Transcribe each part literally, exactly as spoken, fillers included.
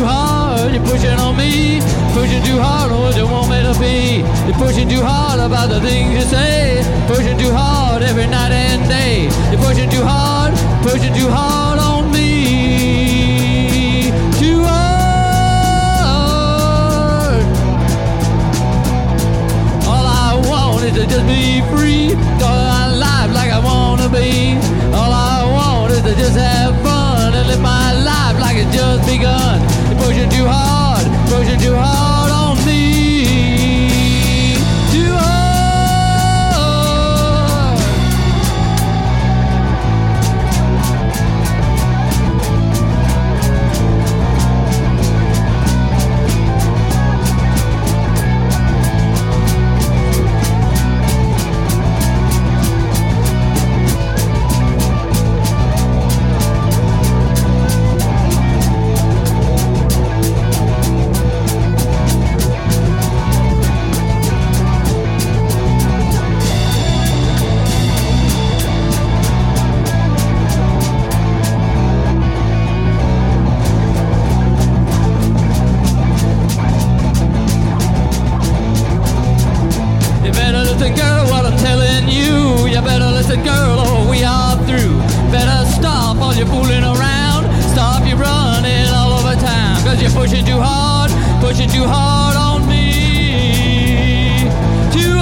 hard, you're pushing on me. Pushing too hard on what you want me to be. You're pushing too hard about the things you say. Pushing too hard every night and day. You're pushing too hard, pushing too hard on me. Too hard. All I want is to just be free. Go my life like I wanna be. All I want is to just have fun and live my life like it's just begun. You're pushing too hard, pushing too hard on me. Too hard. Girl, oh, we are through. Better stop all your fooling around. Stop your running all over town. Cause you're pushing too hard, pushing too hard on me. Too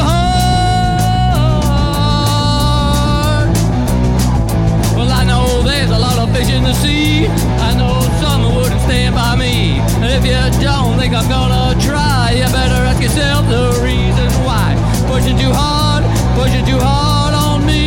hard. Well, I know there's a lot of fish in the sea. I know some wouldn't stand by me. And if you don't think I'm gonna try, you better ask yourself the reason why. Pushing too hard, pushing too hard on me.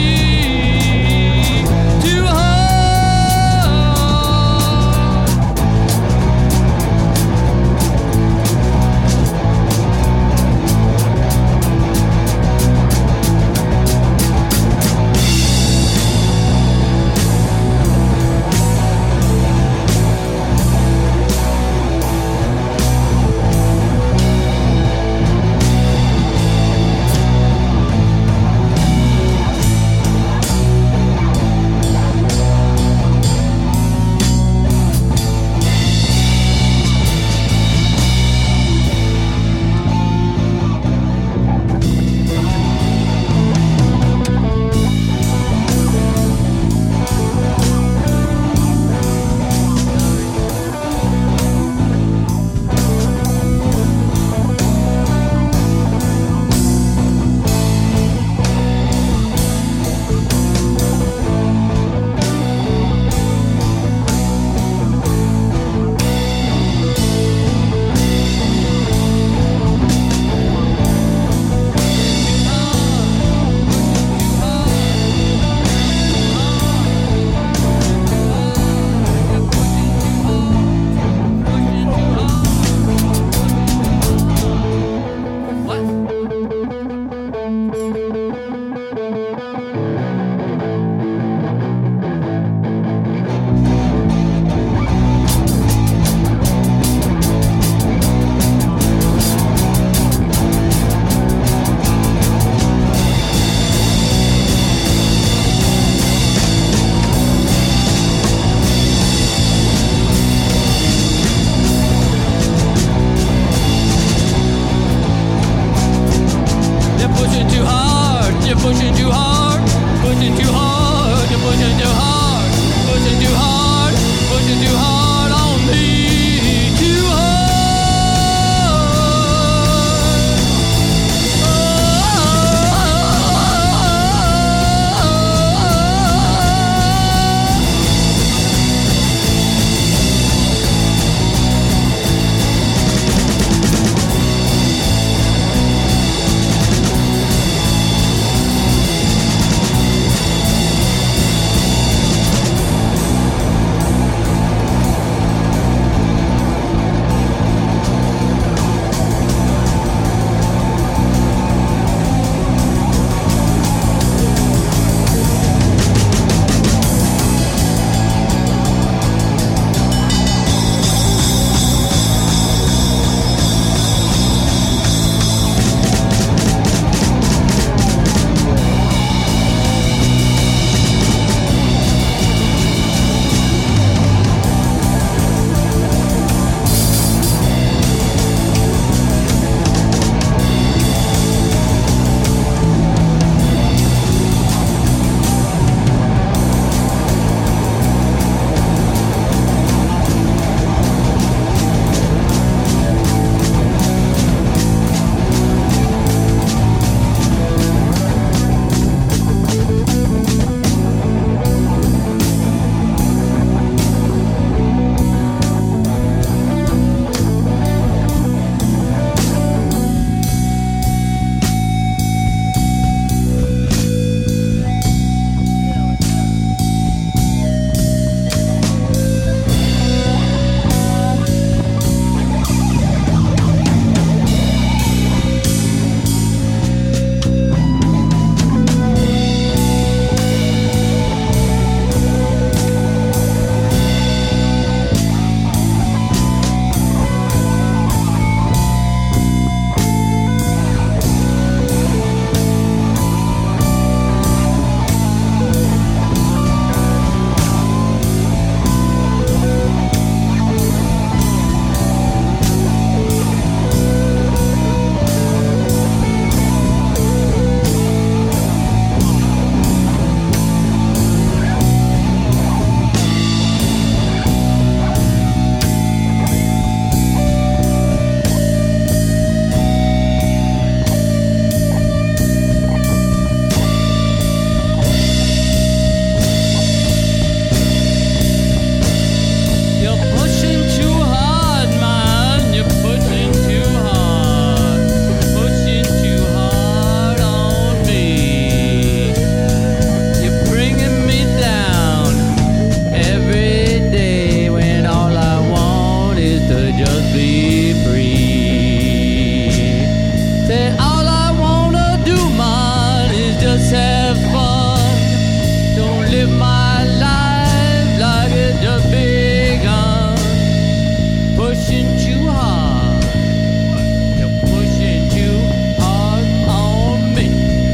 is to just be free. Said all I wanna do, man, is just have fun. Don't live my life like it just begun. Pushing too hard, you're pushing too hard on me.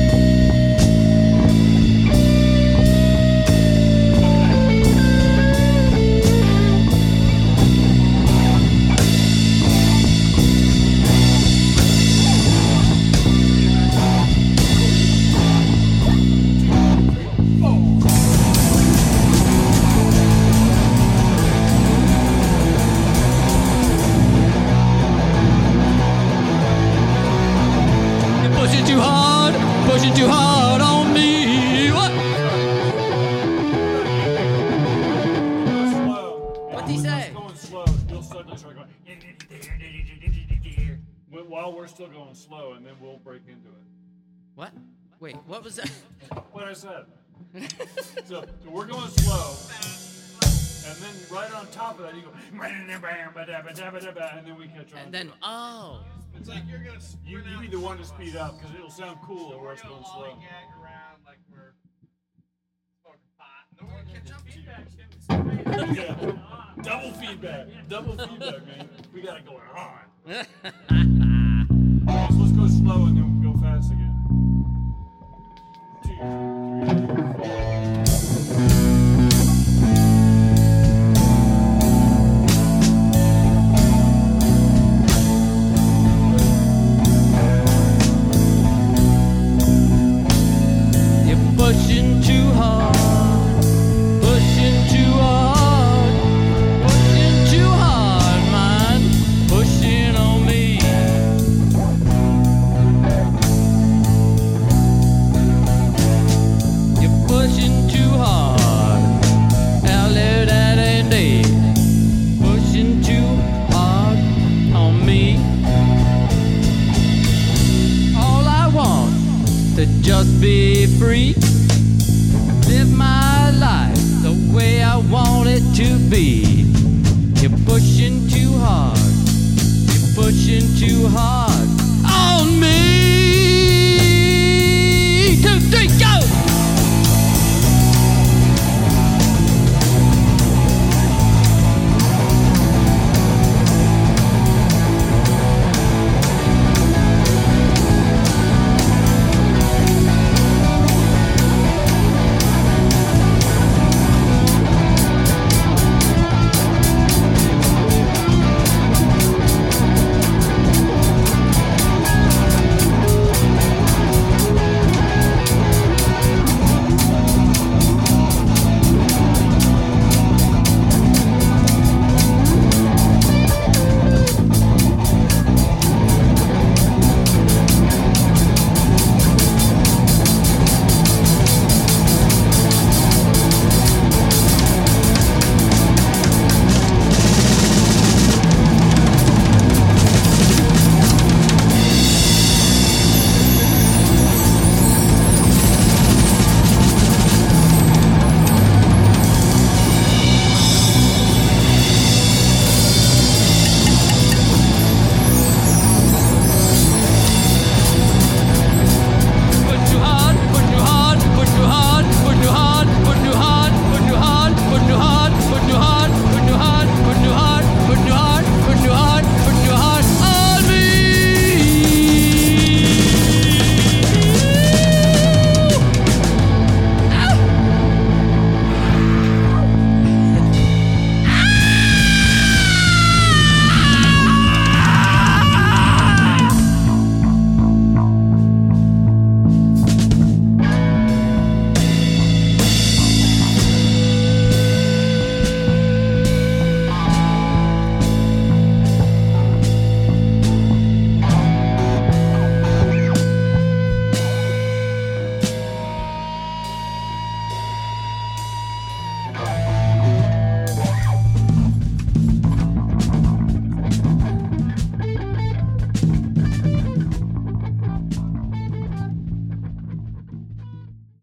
Pushing too hard, pushing too hard on me. What? What'd he say? Going slow, you'll suddenly start going. While we're still going slow, and then we'll break into it. What? Wait, what was that? What I said. so, so we're going slow, and then right on top of that, you go. And then we catch on. And then, oh. It's like you're gonna. You, you be the one to speed up because it'll sound cool or us going slow. Around like we're smoking pot. And then we're gonna catch Yeah. Double feedback. Double feedback, man. We got it going on. Okay, so let's go slow and then we'll go fast again. Two, three, four. Pushing too hard, pushing too hard, pushing too hard, man, pushing on me. You're pushing too hard, out there that ain't dead, pushing too hard on me. All I want to just be free.